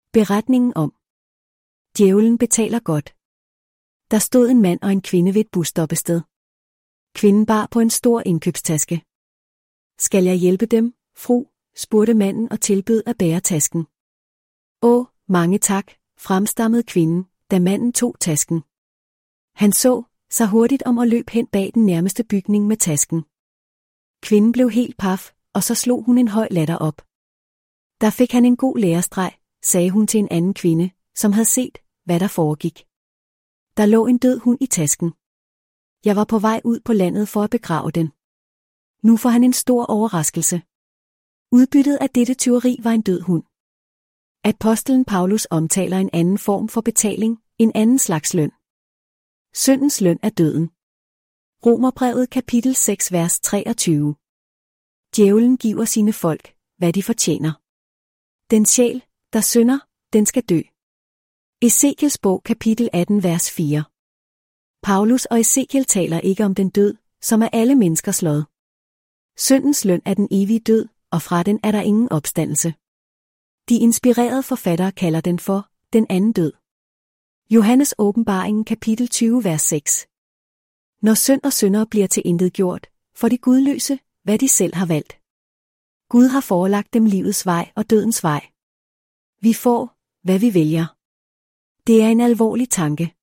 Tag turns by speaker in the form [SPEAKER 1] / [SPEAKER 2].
[SPEAKER 1] Beretningen om Djævlen betaler godt. Der stod en mand og en kvinde ved et busstoppested. Kvinden bar på en stor indkøbstaske. Skal jeg hjælpe dem, fru? Spurgte manden og tilbød at bære tasken. Åh, mange tak, fremstammede kvinden, da manden tog tasken. Han så hurtigt om og løb hen bag den nærmeste bygning med tasken. Kvinden blev helt paf, og så slog hun en høj latter op. Der fik han en god lærestreg, sagde hun til en anden kvinde, som havde set, hvad der foregik. Der lå en død hund i tasken. Jeg var på vej ud på landet for at begrave den. Nu får han en stor overraskelse. Udbyttet af dette tyveri var en død hund. Apostlen Paulus omtaler en anden form for betaling, en anden slags løn. Syndens løn er døden. Romerbrevet kapitel 6 vers 23. Djævlen giver sine folk, hvad de fortjener. Den sjæl, der synder, den skal dø. Ezekiels bog kapitel 18 vers 4. Paulus og Ezekiel taler ikke om den død, som er alle menneskers lod. Syndens løn er den evige død, og fra den er der ingen opstandelse. De inspirerede forfattere kalder den for den anden død. Johannes åbenbaringen kapitel 20 vers 6. Når synd og syndere bliver til intet gjort, får de gudløse, hvad de selv har valgt. Gud har forelagt dem livets vej og dødens vej. Vi får, hvad vi vælger. Det er en alvorlig tanke.